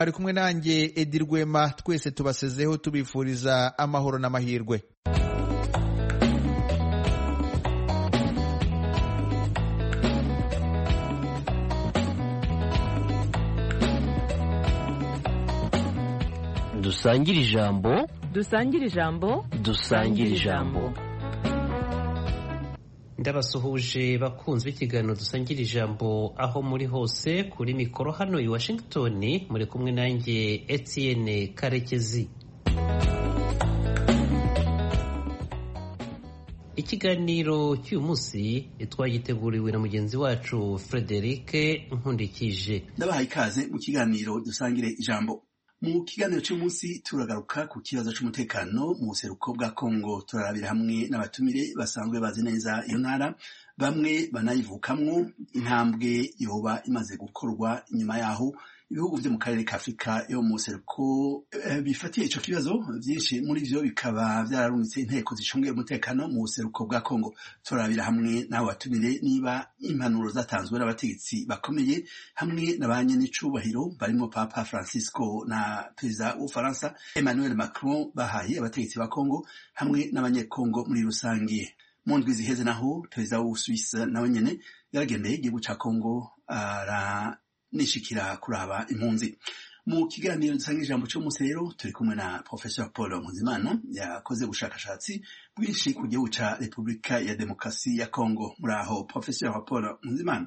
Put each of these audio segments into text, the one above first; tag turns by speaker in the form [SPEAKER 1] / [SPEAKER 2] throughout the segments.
[SPEAKER 1] ari kumwe nanjye Edi Rwema, twese tubasezeho tubifuriza amahoro n'amahirwe.
[SPEAKER 2] Dusangire ijambo,
[SPEAKER 3] dusangire ijambo,
[SPEAKER 2] dusangire ijambo.
[SPEAKER 4] Ndabasuhuje bakunzwe ikiganiro dusangira ijambo aho muri hose, kuri mikoro hano i Washington muri kumwe nanjye Etienne Karekezi. Ikiganiro cy'uyu munsi twagiteguriwe na mugenzi wacu Frederic Nkundikije.
[SPEAKER 5] Ndabahaye ikaze mu kiganiro dusangire ijambo. Mu kiganiro cy'umunsi turagaruka ku kibazo cy'umutekano mu buseruko bwa Kongo. Turarabira hamwe n'abatumire basanzwe bazi neza iyo ntara, bamwe banayivukamwo, intambwe yoba imaze gukorwa inyuma yaho ibihugu byo mu karere ka Afurika yo mu buseruko bifatiye ico kibazo. Byinshi muri byo bikaba byararungitse inteko zicungiye umutekano mu buseruko bwa Kongo. Turarabira hamwe n'abo batumire niba impanuro zatanzwe n'abategetsi bakomeye hamwe n'abanye n'icubahiro barimo Papa Francisco na Perezida w'Ufaransa Emmanuel Macron bahaye abategetsi ba Kongo hamwe n'abanyekongo muri rusange. Mu ndwi ziheze naho Perezida w'Usuisse nawe nyene yaragendeye igihugu ca Kongo nishikira kuraba impunzi. Mu kiganiro dusanga ijambo cy'umunsi rero turi kumwe na Professor Paul Nkuzimana, yakoze ubushakashatsi bwinshi ku gihugu ca Repubulika ya Demokarasi ya Kongo. Muri aho Professor Paul Nkuzimana?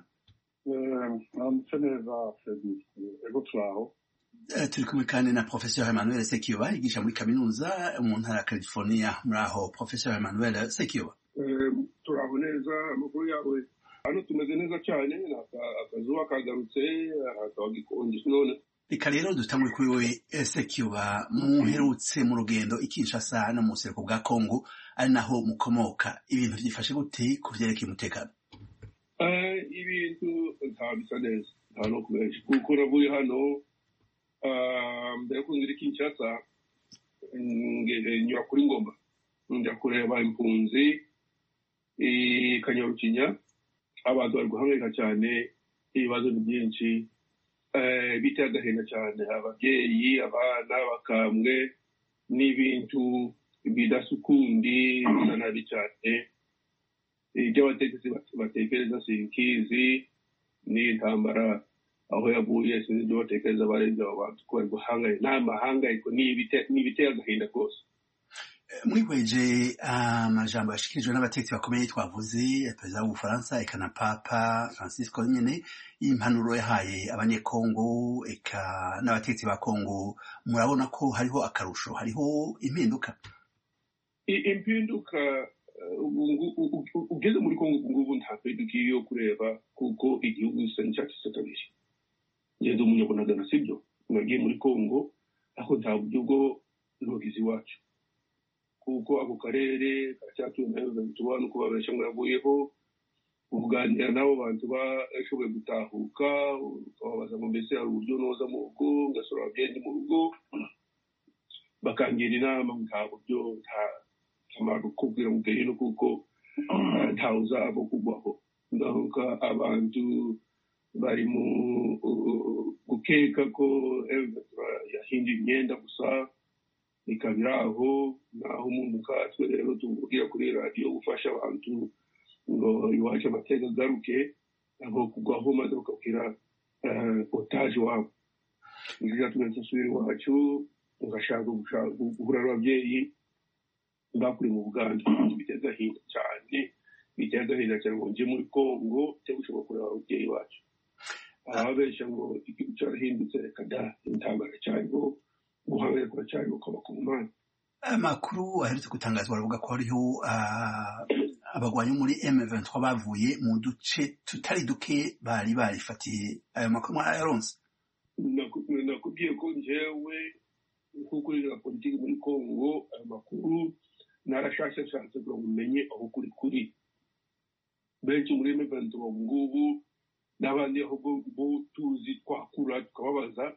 [SPEAKER 5] Turi kumwe kandi na Professor Emmanuel Sekiyoba, yigisha muri kaminuza mu ntara ya California. Muri aho Professor Emmanuel Sekiyoba?
[SPEAKER 6] Turaho neza, amakuru yawe? Hano tumeze neza cyane, akazuba kagarutse, hakaba gikonje none.
[SPEAKER 5] Reka rero dutangure kuri we Sekiyoba, muherutse mu rugendo i Kinshasa no mu buseruko bwa Kongo, ari naho mukomoka. Ibintu byifashe gute ku vyerekeye umutekano?
[SPEAKER 6] Ibintu ntabisa neza, nta no kubesha, kuko navuye hano mbere yo kungira i Kinshasa nyura kuri Ngoma, njya kureba impunzi i Kanyarukinya. Abantu bari guhangayika cyane, ibibazo byinshi, biteye agahinda cyane, ababyeyi, abana, bakambwe, n'ibintu bidasukundi bisa nabi cyane. Ibyo abategetsi batekereza sinkizi, n'intambara aho yavuye sinzi ibyo batekereza barenze abo bantu ko bari guhangayika. N'amahangayiko n'ibiteye agahinda rwose.
[SPEAKER 5] Mwihweje amajambo yashikirijwe n'abategetsi bakomeye twavuze, Perezida w'Ubufaransa eka na Papa Francisco nyene, impanuro yahaye abanyekongo eka n'abategetsi ba Kongo, murabona ko hariho akarusho, hariho impinduka?
[SPEAKER 6] Impinduka ugeze muri Kongo ngubu nta mpinduka yo kureba, kuko igihugu gisa n'icyatsi kabiri. Ngeze umunyabunagana sibyo, nagiye muri Kongo aho nta buryo bwo n'ubugizi wacu, kuko ako karere karacyatuwe nayo tubona uko babesha ngo yavuyeho. Ubuganira n'abo bantu bashoboye gutahuka, ukababaza ngo mbese hari uburyo noza mu rugo, ngasura ababyeyi mu rugo, bakangira inama nta buryo, nta kamaro kubwira ngo ugere no kuko ntawe uzava kugwaho. Ndavuga abantu bari mu gukeka ko yahinduye imyenda gusa, ikabira aho naho umuntu katwe rero tuvugira kuri radio gufasha abantu ngo iwacu amateka garuke, aho kugwaho maze ukabwira otage wabo. Ngiye tumenye suri wacu ngashaka guhura n'ababyeyi bakuri mu Buganda, biteza hinda cyane ngo nje muri Kongo cyo gushobora kureba ababyeyi bacu. Ababesha ngo igihugu cyarahindutse, reka da, intambara cyane ngo guhangayika kwa cyane ukaba ku mana.
[SPEAKER 5] Amakuru aherutse gutangazwa aravuga ko hariho abagwanyi muri M23 bavuye mu duce tutari duke bari barifatiye. Ayo makuru mwarayaronse?
[SPEAKER 6] Nakubwiye ko njyewe kukurira politiki muri Kongo, ayo makuru narashakashatse kugira ngo umenye aho kuri. Benshi muri M23 ngubu n'abandi aho bo tuzi twakura tukababaza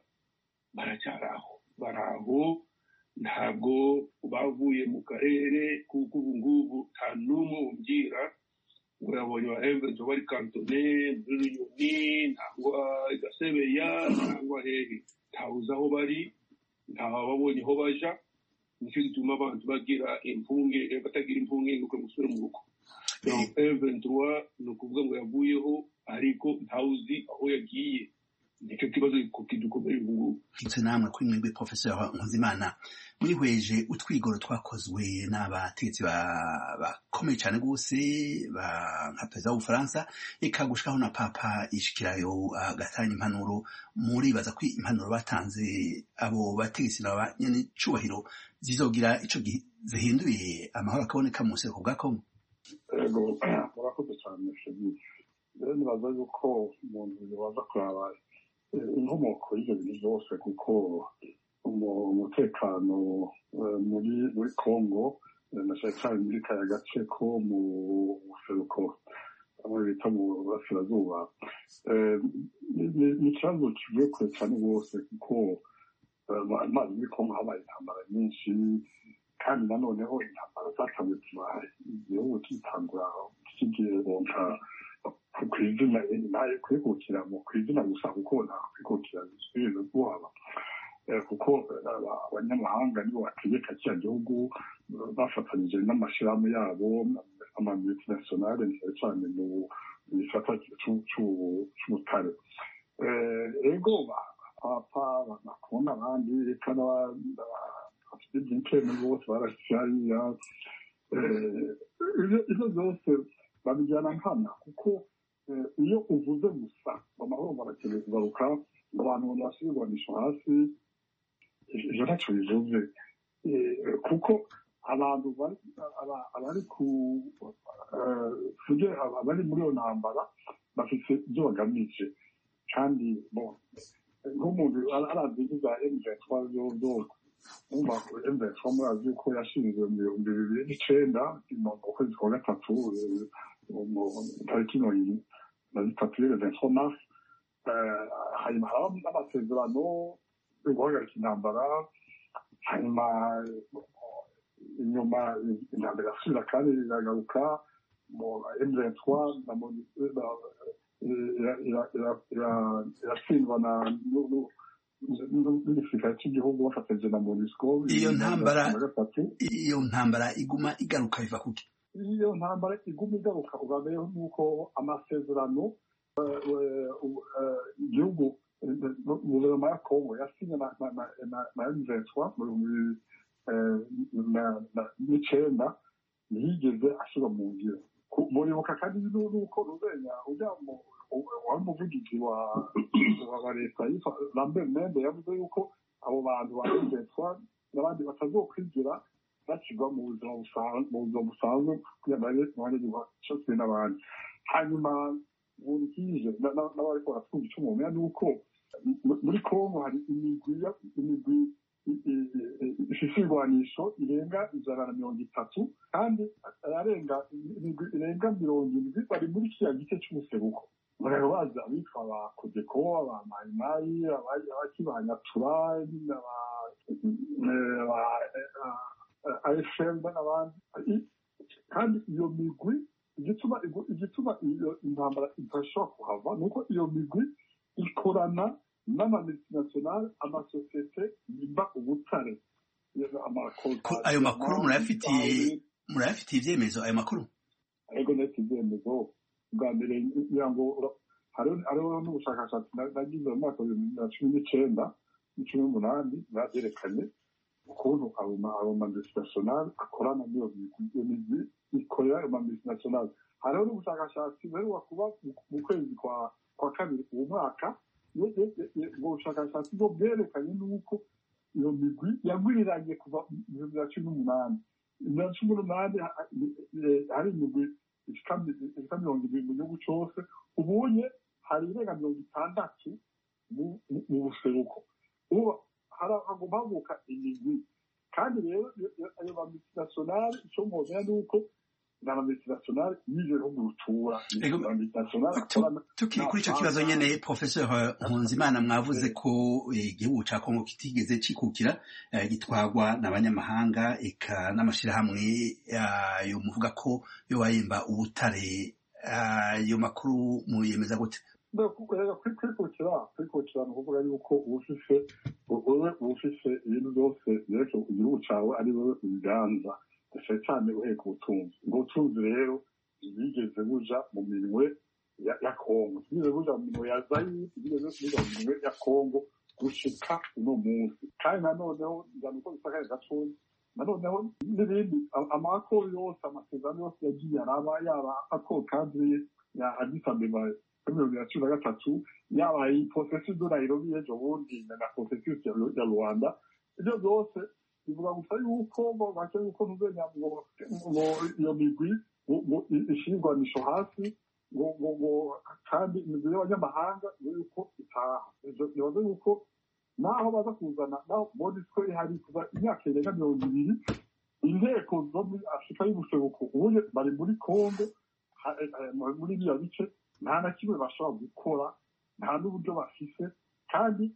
[SPEAKER 6] baraho ntabwo bavuye mu karere, kuko ubu ngubu nta n'umwe umbwira ngo yabonye ba M23 bari kantone muri Runyoni nangwa Gasebeya nangwa hehe. ntawuzi aho bari ntawababonye aho baja nicyo gituma abantu bagira impunge batagira impunge nuko musubire mu rugo M23 ni ukuvuga ngo yavuyeho ariko ntawuzi aho yagiye nicyo kibazo kidukomeye ubu
[SPEAKER 5] ndetse namwe kuri mwebwe Professeur Nkuzimana mwihweje utwigoro twakozwe n'abategetsi bakomeye cyane gose nka perezida w'Ubufaransa ikagushikaho na papa ishikirayo agatanga impanuro muribaza ko impanuro batanze abo bategetsi n'abanyene cubahiro zizogira ico zihinduye amahoro akaboneka mu buseruko bwa Kongo?
[SPEAKER 3] Ego murakoze cyane Freddy. Nibaza yuko umuntu yobaza kuraba inkomoko y'ibyo bintu byose kuko umutekano muri Kongo na cyane muri kaya gace ko mu buseruko aho bita mu burasirazuba ni ikibazo kivuye kure cyane rwose kuko amazi muri Kongo habaye intambara nyinshi kandi nanoneho intambara zatanzwe kuba igihugu kitangura kigiye bonka kwizina naye kwikukira mu kwizina gusa kuko nta kwikukira bisubire kuhaba kuko abanyamahanga nibo bategeka kiriya gihugu bafatanyije n'amashirahamwe yabo amamultinationale cyane mu gisata c'ubutare ego papa bakunda abandi reka bafite iby'inshene bose barashyariya ibyo byose babijyana nkana kuko iyo uvuze gusa amahoro barakeneye kugaruka abantu basubirwanisha hasi ivyo ntacyo bivuze kuko abantu abari abari muri iyo ntambara bafite ibyo bagamije kandi nk'umuntu arazi za M23 byose M23 murazi ko yashinzwe mu 2009 mu kwezi kwa gatatu tariki na zitatu ya 23 mars hanyuma haba n'amasezerano yo guhagarika intambara hanyuma inyuma intambara irasubira kandi iragaruka mu M23 iratsindwa n'igisirikare cy'igihugu bafatanyije na MONUSCO.
[SPEAKER 5] Iyo ntambara iguma igaruka biva kuki?
[SPEAKER 3] Iyo ntambara iguma igaruka ugabeho nuko amasezerano igihugu guverinoma ya Kongo yasinye na M23 mu 2009 ntiyigeze ashyira mu ngiro. Muribuka kandi nuko ruzenya ujya wari umuvugizi wa leta Lambert Mende yavuze yuko abo bantu ba M23 n'abandi batazokwigira bakigwa mu buzima busanzwe kugira ngo babe cyose n'abandi. Hanyuma burikije n'abariko baratwumva icyo mumenya ni uko muri Kongo hari imigwi ifise irwanisho irenga 130 kandi irenga 70 bari muri kiriya gice cy'umuseruko. Rero baza abitwa ba Kodeko, aba Mayimayi, abakibanyatura, AFM n'abandi. Kandi iyo migwi igituma iyo intambara idashobora kuhava nuko iyo migwi ikorana n'amamultinationale amasosiyete yimba ubutare.
[SPEAKER 5] Ayo makuru murayafitiye ibyemezo ayo makuru?
[SPEAKER 3] Ego neti ibyemezo bwa mbere kugira ngo hariho n'ubushakashatsi nagize mu mwaka wa 2019 byerekanye ukuntu amamultinationale akorana n'iyo migwi ikorera amamultinationale. Hariho n'ubushakashatsi buheruka kuba mu kwezi kwa kabiri uwo mwaka. Ubwo bushakashatsi bwo bwerekanye n'uko iyo migwi yagwiriranye kuva mu 2018 hari imigwi ishika 20 mu gihugu cyose, ubunye hari irenga 60 mu buseruko. Ubu hagomba havuka imigwi kandi rero ayo bamultinationale icyo mubona ni uko n'abamultinationale n'ibihugu rutura.
[SPEAKER 5] Tukiri kuri icyo kibazo nyene Professeur Nkuzimana, mwavuze ko igihugu ca Kongo kitigeze cikukira gitwagwa n'abanyamahanga eka n'amashirahamwe yo muvuga ko yo bayimba ubutare. Ayo makuru muyemeza gute?
[SPEAKER 3] kwikukira ni ukuvuga yuko wowe ufise ibintu byose byerekeye igihugu cyawe ari wowe ubiganza cyane cyane uheye ku butunzi ubwo butunzi rero bwigeze buja mu minwe ya Kongo bwigeze buja mu minwe ya Zaire bwigeze buja mu minwe ya Kongo gushika uno munsi kandi nanoneho njyana uko bisakaye gatoya nanoneho n'ibindi amakoro yose amasezerano yose yagiye araba yaba akoro kadire ya Addis Abeba muri 2013 yaba iyi processus de Nairobi ejo bundi na processus ya Rwanda ibyo byose bivuga gusa yuko bake yuko ntuzenya ngo iyo migwi ishingwanisho hasi ngo kandi imigwi y'abanyamahanga yuko itaha bivuze yuko naho baza kuzana naho MONUSCO ihari kuva imyaka irenga 20 inteko zo muri Afurika y'ubuseruko ubuye bari muri Kongo muri biriya bice nta na kimwe bashobora gukora nta n'uburyo bafise kandi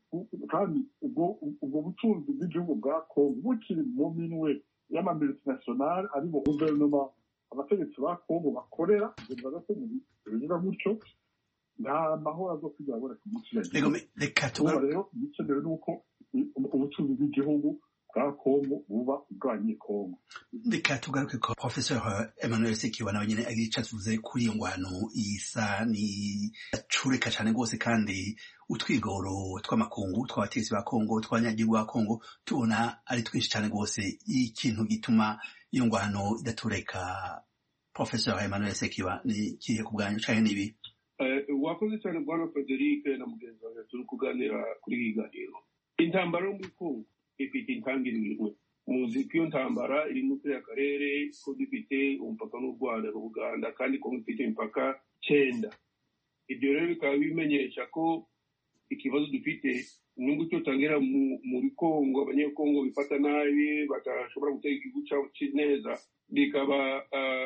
[SPEAKER 3] ubwo butunzi bw'igihugu bwa Kongo bukiri mu minwe y'amamultinationale ari bo guverinoma abategetsi ba Kongo bakorera bivuga ko bivuga gutyo nta mahoro azokwigira aboneka mu kirere
[SPEAKER 5] reka tugaruke
[SPEAKER 3] rero bikenewe nuko ubutunzi bw'igihugu bwa Kongo buba ubwanye Kongo.
[SPEAKER 5] Reka tugaruke ko Professor Emmanuel Sekiwa nawe nyene agira ico atuvuze kuri iyo ngwano isa ni acureka cyane rwose kandi utwigoro tw'amakungu tw'abategetsi ba Kongo tw'abanyagihugu ba Kongo tubona ari twinshi cyane rwose ikintu gituma iyo ngwano idatureka. Professor Emmanuel Sekiwa ni kihe ku bwanyu cyane nibi?
[SPEAKER 6] Wakoze cyane bwana Frederic na mugenzi wawe turi kuganira kuri iyi ganiro. Intambara yo muri Kongo ifite intangiriro muzi ko iyo ntambara iri mu karere ko dufite umupaka n'u Rwanda n'Uganda kandi ko dufite imipaka 9. Ibyo rero bikaba bimenyesha ko ikibazo dufite nubwo cyotangira muri Kongo abanyekongo bifata nabi batashobora gutega igihugu cyabo neza bikaba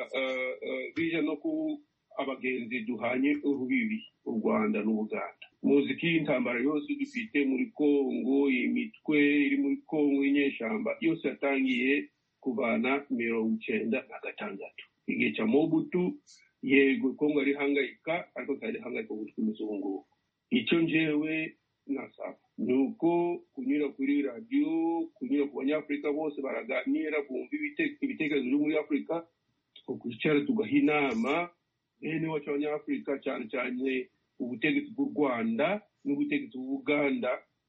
[SPEAKER 6] bija no ku abagenzi duhanye urubibi u Rwanda n'Uganda. Muzi ko intambara yose dufite muri Kongo imitwe iri muri Kongo inyeshamba yose yatangiye kuvana 1996 igihe cya Mobutu yego Kongo ari hangayika ariko kandi hangayika gutwi muzungu. Icyo njewe nasaba nuko kunyura kuri radio kunyura ku banyafrika bose baraganira bumva ibitekerezo biri muri Afrika tukwicara tugaha inama bene wacu abanyafrika cyane cyane ubutegetsi bw'u Rwanda n'ubutegetsi bw'Uganda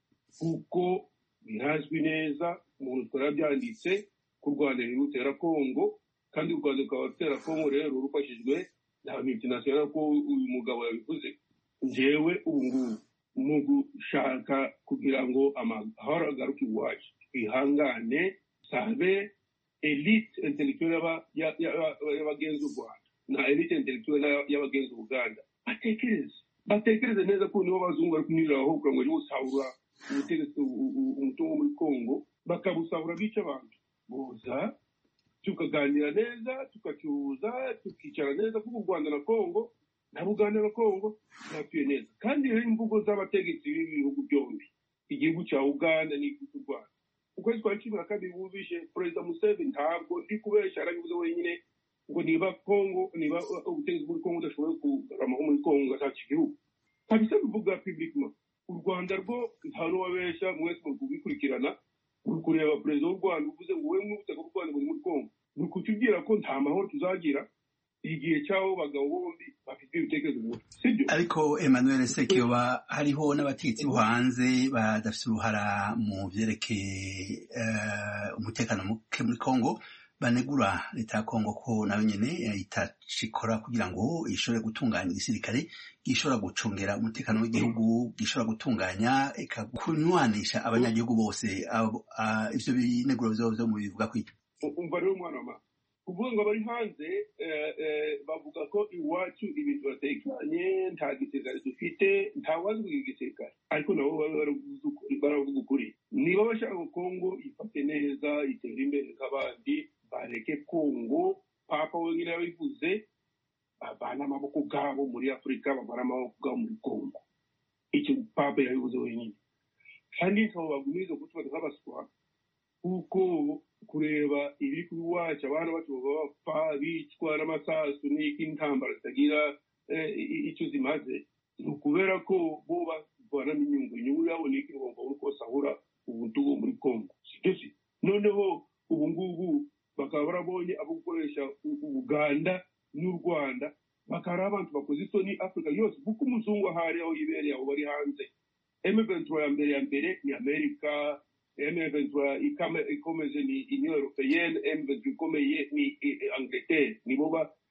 [SPEAKER 6] kuko birazwi neza umuntu twarabyanditse ku Rwanda rutera Kongo kandi u Rwanda rukaba rutera Kongo rero rufashijwe na multinational ko uyu mugabo yabivuze. Njyewe ubu ngubu mu gushaka kugira ngo amahoro agaruke iwacu twihangane sabe elite intellectuelle y'abagenzi u Rwanda na elite intellectuelle y'abagenzi Uganda batekereze neza ko nibo bazungu bari kunyuriraho kugira ngo busahura ubutegetsi umutungo muri Kongo bakabusahura bica abantu boza tukaganira neza tukacuruza tukicara neza kuko u Rwanda na Kongo na Uganda na Kongo natuye neza kandi rero imvugo z'abategetsi b'ibihugu byombi igihugu cya Uganda n'igihugu Rwanda ukwezi kwa 12 bubishe President Museveni ntabwo ndi kubesha arabivuze wenyine ngo niba Kongo niba ubutegetsi muri Kongo udashoboye kuramaho muri Kongo ataki igihugu kabisa bivuga publiquement. U Rwanda rwo nta n'uwabesha mwese mu kubikurikirana kureba President w'u Rwanda uvuze ngo we mwubutaka bw'u Rwanda muri Kongo nukutubwira ko nta mahoro tuzagira igihe cyaho bagabo bombi bafite ibitekerezo bimwe sibyo.
[SPEAKER 5] Ariko Emmanuel Sekiwa hariho n'abategetsi bo hanze badafite uruhara mu vyerekeye umutekano muke muri Kongo banegura leta ya Kongo ko nayo nyene itacikora kugira ngo ishobore gutunganya igisirikare gishobora gucungera umutekano w'igihugu gishobora gutunganya ikakunywanisha abanyagihugu bose ivyo bineguro vyo mu bivuga kwiki.
[SPEAKER 6] Umva rero mwana wa kuvuga ngo bari hanze bavuga ko iwacu ibintu batekanye nta gisirikare dufite nta wazwi igisirikare ariko nabo baravuga ukuri niba bashaka Kongo ifate neza itere imbere nk'abandi bareke Kongo papa wenyine yabivuze abana amaboko gabo muri Afrika bamara amaboko gabo muri Kongo icyo papa yabivuze wenyine kandi ntabwo bagumiza gutuma nk'abaswa kuko kureba ibiri kuri wacu abana bacu bapfa bicwa n'amasasu n'iki intambara zitagira icyo zimaze ni ukubera ko bo bavana inyungu yabo ni iki bagomba uko sahura ubuntu bwo muri Congo sibyo si noneho ubu ngubu bakaba barabonye abo gukoresha Uganda n'u Rwanda bakaba abantu bakoze isoni Afrika yose kuko umuzungu ahari aho yibereye aho bari hanze M23 ya mbere ni Amerika M23 ikomeze ni Union Européenne M23 ikomeye ni Angleterre nibo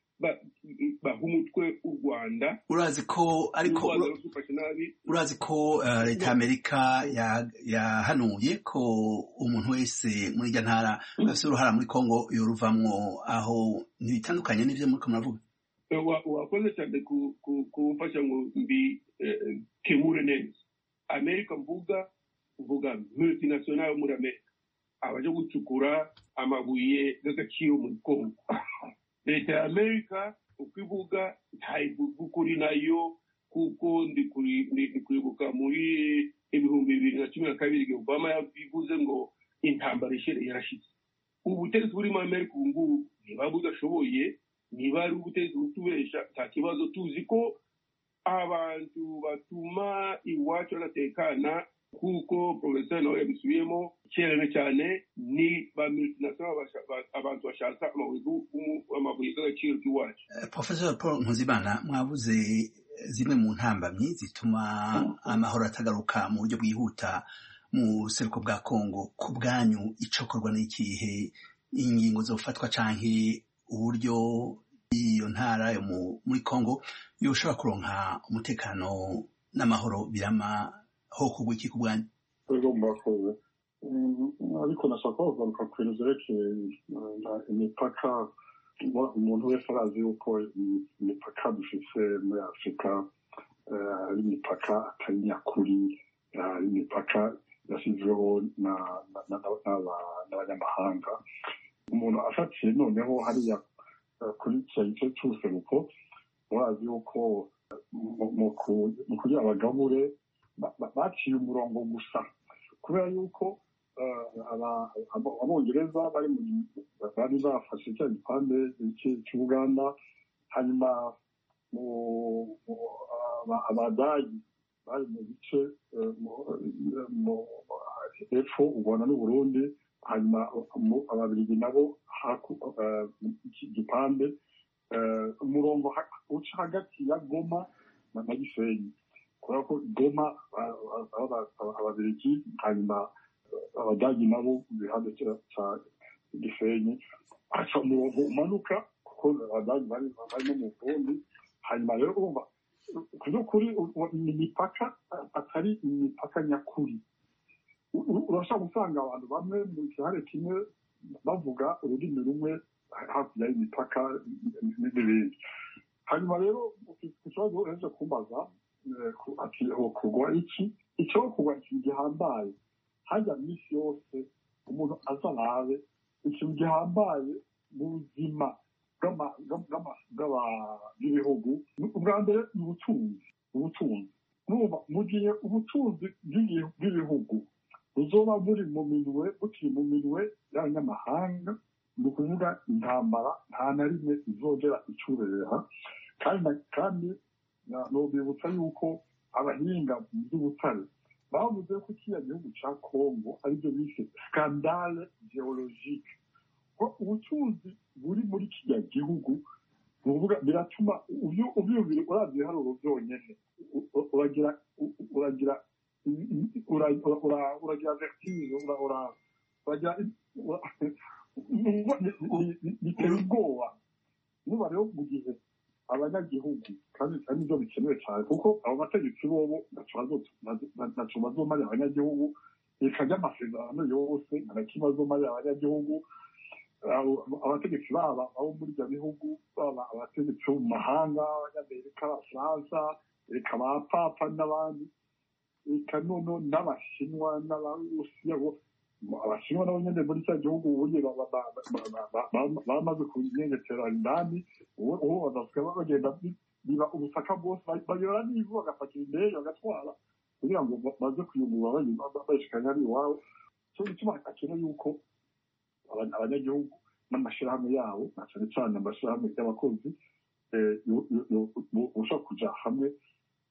[SPEAKER 6] bahumutwe u Rwanda
[SPEAKER 5] urazi ko ariko urazi ko leta y'Amerika yahanuye ko umuntu wese muri irya ntara afite uruhara muri Congo yoruvamwo aho ntibitandukanye n'ivyo muriko muravuga
[SPEAKER 6] wakoze cyane kumfasha ngo mbi kemure neza Amerika mvuga multinational muri Amerika abaje gucukura amabuye y'agaciro muri Congo leta ya Amerika ukivuga kuri nayo kuko ndi kwibuka muri 2012 igihe Obama yabivuze ngo intambara yarashize ubutegetsi buri mu Amerika ubu ngubu niba budashoboye niba ari ubutegetsi butubesha nta kibazo tuzi ko abantu batuma iwacu badatekana kuko professeur nawe yabisubiyemo cyane cyane ni ba multinational abantu bashaka amabuye y'agaciro k'iwacu.
[SPEAKER 5] Professeur Paul Nkuzimana mwabuze zimwe mu ntambamyi zituma amahoro atagaruka mu buryo bwihuta mu seruko bwa Congo ku bwanyu icokorwa n'ikihe ingingo zofatwa canke uburyo iyo ntara yo muri Congo yoshobora kuronka umutekano n'amahoro birama ho kugwiki ku bwanyu
[SPEAKER 3] ego mbakoze ariko nashaka kugaruka ku bintu vyerekeye imipaka umuntu wese arazi yuko imipaka dufise muri Afurika ari imipaka atari nyakuri imipaka yashyizweho n'abanyamahanga umuntu afatiye noneho hariya kuri cya gice cy'ubuseruko murazi yuko mu kugira abagabure baciye umurongo gusa kubera yuko abongereza bari bafashe cya gipande cy'Uganda hanyuma abadagi bari mu bice hepfo ubona n'Uburundi hanyuma ababiligi nabo igipande umurongo uca hagati ya Goma na Gisenyi kubera ko Goma ababiligi hanyuma abadagi nabo bihande cya Gisenyi aca umurongo umanuka kuko abadagi bari no mu Burundi hanyuma rero urumva kuri imipaka atari imipaka nyakuri urashobora gusanga abantu bamwe mu gihare kimwe bavuga ururimi rumwe hakurya y'imipaka n'ibindi hanyuma rero ikibazo uheje kumbaza ati kugwa iki icyo kugwa ikintu gihambaye hajya minsi yose umuntu azarabe ikintu gihambaye mu buzima bw'ibihugu ubwa mbere ni ubutunzi mu gihe ubutunzi bw'ibihugu buzoba bukiri mu minwe y'abanyamahanga ni ukuvuga intambara nta na rimwe izongera icureha kandi nobibutsa yuko abahinga mu by'ubutare bavuze ko kiriya gihugu cya Congo aribyo bise scandale geologique ko ubutunzi buri muri kiriya gihugu biratuma ubyumvira uravye ibiharuro byonyene uragira vertige biteye ubwoba nuba rero mu gihe abanyagihugu kandi nibyo bikenewe cyane kuko abo bategetsi bobo ntaco bazomarira abanyagihugu reka ry'amasezerano yose nta kimwe bazomarira abanyagihugu abategetsi baba abo muri ibyo bihugu baba abategetsi bo mu mahanga abanyamerika abafaransa reka ba papa n'abandi reka nono n'abashinwa n'abarusiya abashinwa nabo nyene muri cya gihugu ubuye bamaze kunyengetera indani ubu bazasiga bagenda biba ubutaka bwose bayora n'ivu bagapakira indege bagatwara kugira ngo baze kuyungurura bayishikanya ari iwabo cyo gituma akeneye yuko abanyagihugu n'amashirahamwe yabo na cyane cyane amashirahamwe y'abakozi ushobora kuja hamwe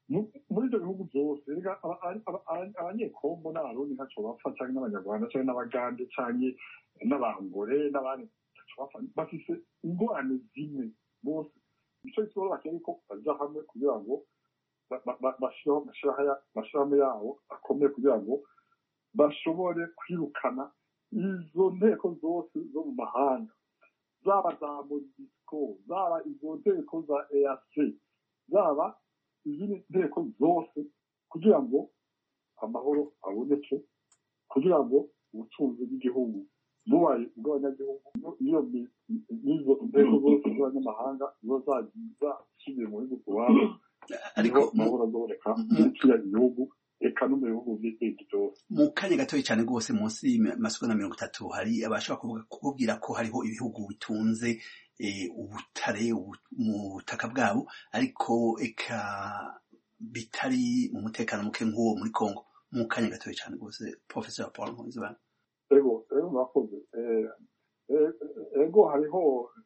[SPEAKER 3] muri ibyo bihugu byose abanyekongo n'abarundi ntacyo bapfa cyangwa n'abanyarwanda cyangwa n'abagande cyangwa n'abangore n'abandi bafise ingorane zimwe bose. icyo kibazo bakeneye ko bajya hamwe kugira ngo amashyirahamwe yabo akomeye kugira ngo bashobore kwirukana izo nteko zose zo mu mahanga, zaba za MONUSCO, zaba izo nteko za EAC, zaba izindi nteko zose, kugira ngo amahoro aboneke, kugira ngo ubutunzi bw'igihugu bubaye ubw'abanyagihugu, n'izo nteko zose z'abanyamahanga ziba zashyiriye mu bihugu iwabo, ariko amahoro azoboneka muri kiriya gihugu, eka no mu bihugu by'ibindi byose.
[SPEAKER 5] Mu kanya gatoya cyane rwose, munsi y'amasegonda 30, hari abashobora kukubwira ko hariho ibihugu bitunze ubutare mu butaka bwabo, ariko eka bitari mu mutekano muke nk'uwo muri Congo. Mu kanya gatoya cyane rwose, Professor Paul Nkunzimana.
[SPEAKER 3] Ego murakoze. Ego hariho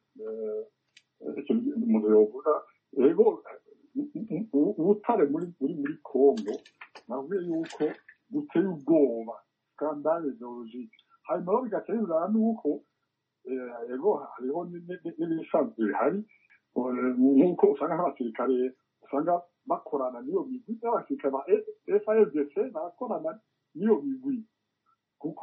[SPEAKER 3] umuntu yovuga, ego ubutare muri Congo navuye yuko buteye ubwoba, skandale geologique. Hanyuma bigatera nuko ego hariho n'ibisanzwe bihari, nk'uko usanga nk'abasirikare usanga bakorana n'iyo migwi, n'abasirikare ba FARDC barakorana n'iyo migwi, kuko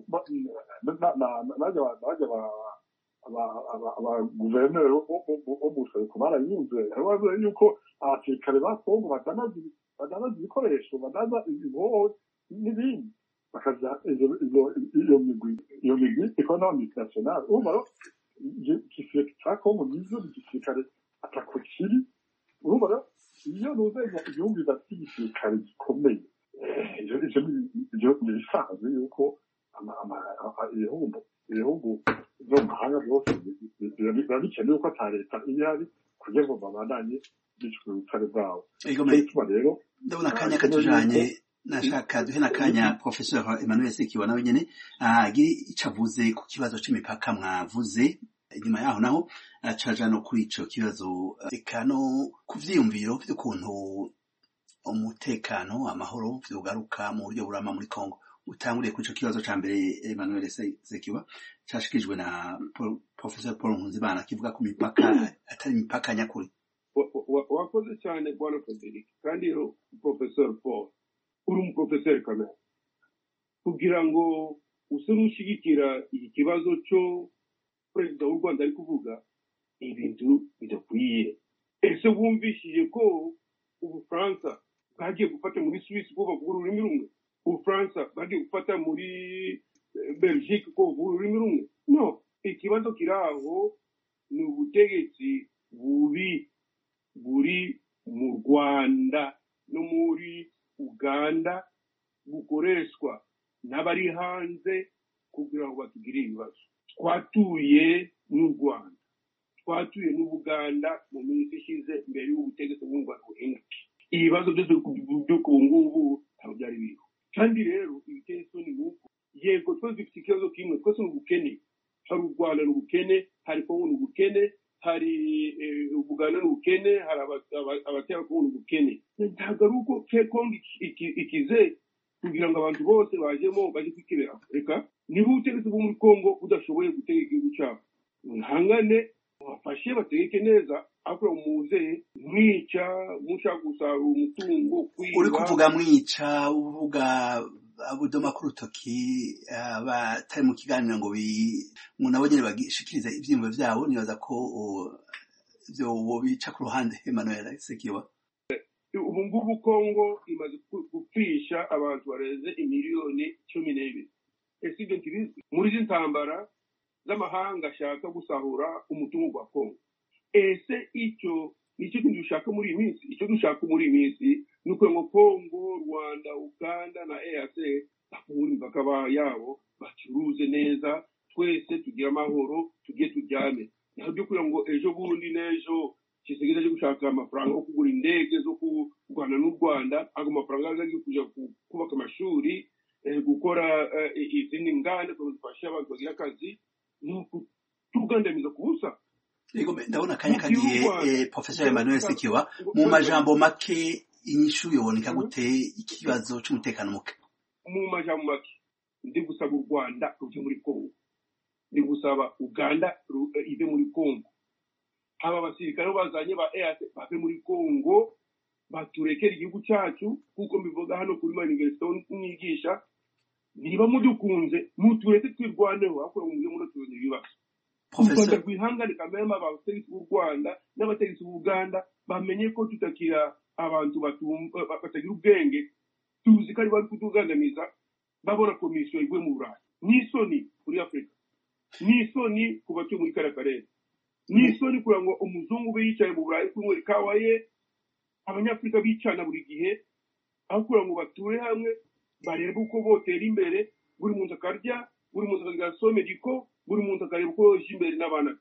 [SPEAKER 3] abaguverineri bo mu buseruko barayumve, bavuga yuko abasirikare ba Congo badanaza ibikoresho, badanaza ibihoho n'ibindi, bakaja iyo migwi economic national. Urumva igisirikare ca Congo nizo igisirikare atako kiri. Urumva iyo nuzenya igihugu bidafite igisirikare gikomeye, ivyo bisanzwe yuko ibihugu vyo mu mahanga byose biba bikenewe ko ata leta ihari kugira ngo babandanye bicwa ubutare bwabo. Rero
[SPEAKER 5] ndabona akanya katujanye, nashaka duhe n'akanya Professor Emmanuel Sekiwa nawe nyene agire ico avuze ku kibazo c'imipaka mwavuze. Inyuma yaho naho acaja no kuri ico kibazo, eka no ku vyiyumviro vy'ukuntu umutekano, amahoro vyugaruka mu buryo burama muri Congo. Utanguriye kuri ico kibazo ca mbere, Emmanuel Sekiwa, cashikijwe na Professor Paul Nkunzimana, kivuga ku mipaka atari imipaka nyakuri.
[SPEAKER 6] Wakoze cyane bwana Frederick, kandi rero Professor Paul uri umuprofeseri kamere, kugira ngo ushigikira iki kibazo cyo Perezida w'u Rwanda ari kuvuga ibintu bidakwiye. Ese wumvishije ko Ubufaransa bwagiye gufata muri Suisse ko bavuga ururimi rumwe, Ubufaransa bwagiye gufata muri Belgique ko bavuga ururimi rumwe? No, ikibazo kiraho ni ubutegetsi bubi buri mu Rwanda no muri Uganda, bukoreshwa n'abari hanze kugira ngo batugire ibibazo. Twatuye n'u Rwanda, twatuye n'Ubuganda mu minsi ishize mbere y'ubutegetsi bw'u Rwanda buhinduke. Ibibazo byose byo ku ngubu ntabwo byari biriho. Kandi rero ibiteye isoni ni uko yego twese dufite ikibazo kimwe, twese ni ubukene. Hari u Rwanda ni ubukene, hari Kongo ni ubukene, hari Ubuganda ni ubukene, hari abatera Kongo ni ubukene. Ntabwo ari uko Kongo ikize kugira ngo abantu bose bajemo baje kwikebera. Reka niba ubutegetsi bwo muri Kongo budashoboye gutegeka igihugu cyabo, hangane bafashe bategeke neza, akora muze mwica, mushaka gusarura umutungo, kwiba.
[SPEAKER 5] Uri kuvuga mwica, uvuga abudoma ku rutoki, batari mu kiganiro ngo umuntu abo nyene bagishikiriza ivyiyumviro vyabo, nibaza ko ivyo bica ku ruhande. Emmanuel Sekiwa,
[SPEAKER 6] ubu ngubu Kongo imaze gupfisha abantu barenze imiliyoni 12. Ese ibyo ntibizwi muri izi ntambara z'amahanga ashaka gusahura umutungo wa Kongo? Ese icyo nicyo dushaka muri iyi minsi? Icyo dushaka muri iyi minsi ni uko ngo Kongo, Rwanda, Uganda na EAC bafungura imipaka yabo, bacuruze neza, twese tugire amahoro, tugiye tujyane. Ntabyo kugira ngo ejo bundi n'ejo kisigeze cyo gushaka amafaranga yo kugura indege zo kurwana n'u Rwanda, ago mafaranga agiye kuja kubaka amashuri, gukora izindi nganda zifasha abantu bagira akazi, nuko tugandamiza kubusa.
[SPEAKER 5] Ndabona akanya kagiye. Professor Emmanuel Sekiwa, mu majambo make inyishu yoboneka gute ikibazo c'umutekano muke?
[SPEAKER 6] Mu majambo make ndi gusaba u Rwanda ruje muri Kongo, ndi gusaba Uganda ive muri Kongo, aba basirikare bazanye ba EAC bave muri Kongo, baturekera igihugu cyacu kuko mbivuga hano kuri manifestation mwigisha, niba mudukunze mutureke twirwaneho akora mu byo muno ibibazo. Professor kwihangane kamema abategetsi b'u Rwanda n'abategetsi b'u Uganda bamenye ko tutakira abantu batagira ubwenge, tuzi ko ari bari kutugandamiza, babona komisiyo igwe mu Burayi. Nisoni kuri Afrika, nisoni ku batuye muri karakarere, nisoni kugira ngo umuzungu be yicaye mu Burayi kunywa ikawa ye, abanyafrika bicana buri gihe, aho kugira ngo bature hamwe barebe uko botera imbere, buri muntu akarya, buri muntu akagira somediko, buri muntu akareba uko yoje imbere n'abana.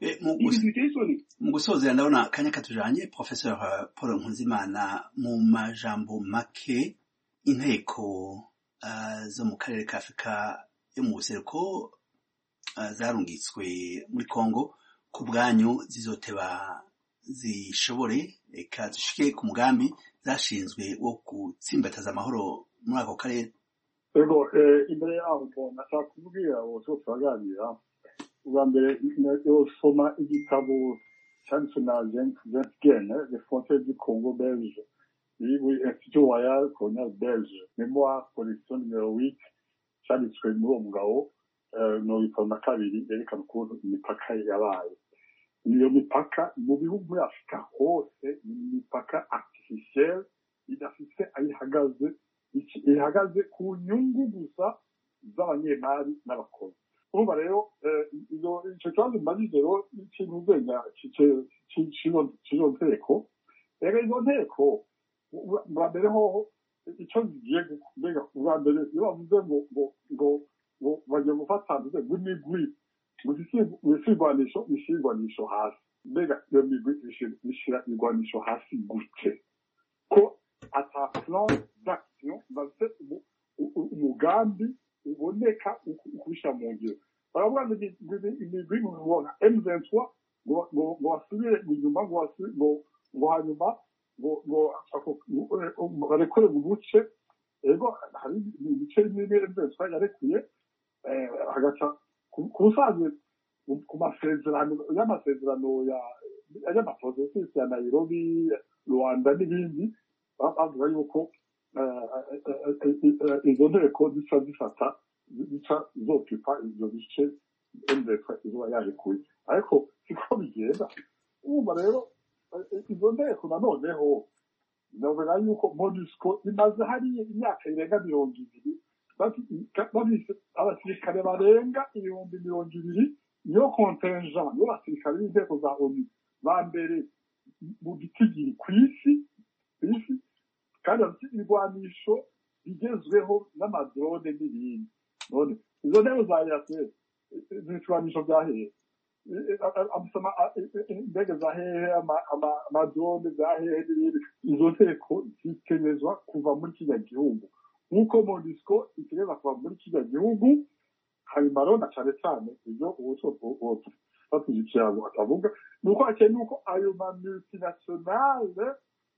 [SPEAKER 5] Mu gusozera ndabona akanya katujanye. Professor Paul Nkunzimana, mu majambo make inteko zo mu karere ka Afrika yo mu buseruko zarungitswe muri Kongo, ku bwanyu zizoteba zishobore eka zishike ku mugambi zashinzwe wo gutsimbataza amahoro muri ako karere?
[SPEAKER 3] Ego, imbere yaho nashaka kubwira abo twaganira, ubwa mbere yosoma igitabo cyanditswe na Jean Gene, Les frontières du Congo belge, muri Institut Royal Colonial Belge, Mémoire collection numéro 8, cyanditswe muri uwo mugabo no bitabo na kabiri, yerekana ukuntu imipaka yabaye. Iyo mipaka mu bihugu muri Afurika hose ni imipaka artificielle, idafite aho ihagaze ku nyungu gusa z'abanyemari n'abakozi. Urumva rero icyo kibazo mbajije rero ikintu uzenya cy'izo nteko, rero izo nteko bwa mbere hoho icyo zigiye mbega bwa mbere iyo bavuze ngo bagiye gufata imigwi ibishirwanisho hasi, mbega iyo migwi bishyira irwanisho hasi gute ko ata plan d'action bafite umugambi uboneka ukubisha mu ngiro. Baravuga imigwi ngo M23 ngo basubire inyuma, ngo hanyuma ngo barekure mu buce. Ego hari ibice bimwe M23 yarekuye, hagaca ku busanzwe ku masezerano y'amaprocessus ya Nairobi, Rwanda n'ibindi, bavuga yuko izo nteko zica zokipa ivyo bice M23 izoba yarekuye. Ariko siko bigenda. Urumva rero izo nteko nanoneho navuga yuko MONUSCO imaze hariya imyaka irenga 20, bafise abasirikare barenga 20,000, iyo contingent y'abasirikare b'inteko za ONU ba mbere mu gitigiri kw'isi, kandi bafite ibigwanisho bigezweho n'amadrone n'ibindi. None izo nteko za EAC ibigwanisho bya hehe, indege za hehe, amadrone za hehe n'ibindi. Izo nteko zitegerezwa kuva muri kiriya gihugu nk'uko MONUSCO itegerezwa kuva muri kiriya gihugu. Hanyuma rero na cane cane ibyo batuzikirano atavuga nuko akeneye uko ayo multinationale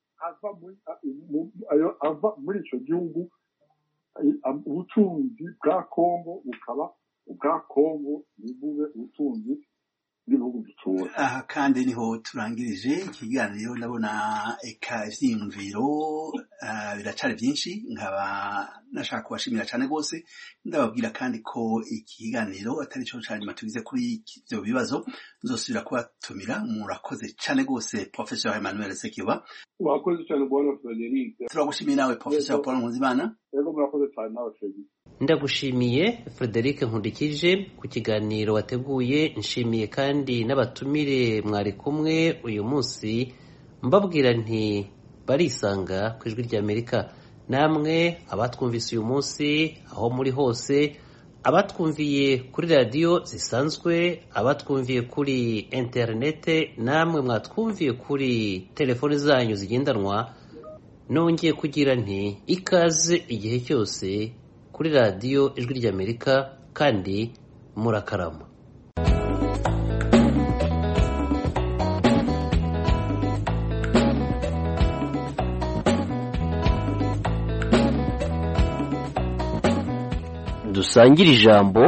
[SPEAKER 3] ava muri ico gihugu, ubutunzi bwa Kongo bukaba ubwa Kongo, ntibube ubutunzi bw'ibihugu dutura.
[SPEAKER 5] Aha kandi niho turangirije ikiganiro. Ndabona eka ivyiyumviro biracari byinshi, nkaba nashaka kubashimira cyane rwose. Ndababwira kandi ko ikiganiro atari cyo cyanyuma tugize kuri ibyo bibazo, nzosubira kubatumira. Murakoze cyane rwose Professor Emmanuel Sekiba.
[SPEAKER 6] Murakoze cyane bwana Frederic.
[SPEAKER 5] Turagushimiye nawe Professor Paul Nkunzimana.
[SPEAKER 3] Yego murakoze cyane nawe Frederic.
[SPEAKER 4] Ndagushimiye Frederic Nkundikije ku kiganiro wateguye. Nshimiye kandi n'abatumire mwari kumwe uyu munsi, mbabwira nti barisanga ku ijwi ry'Amerika. Namwe abatwumvise uyu munsi aho muri hose, abatwumviye kuri radiyo zisanzwe, abatwumviye kuri interinete, namwe mwatwumviye kuri telefoni zanyu zigendanwa, nongeye kugira nti ikaze igihe cyose kuri radiyo ijwi ry'Amerika, kandi murakarama.
[SPEAKER 2] dusangire ijambo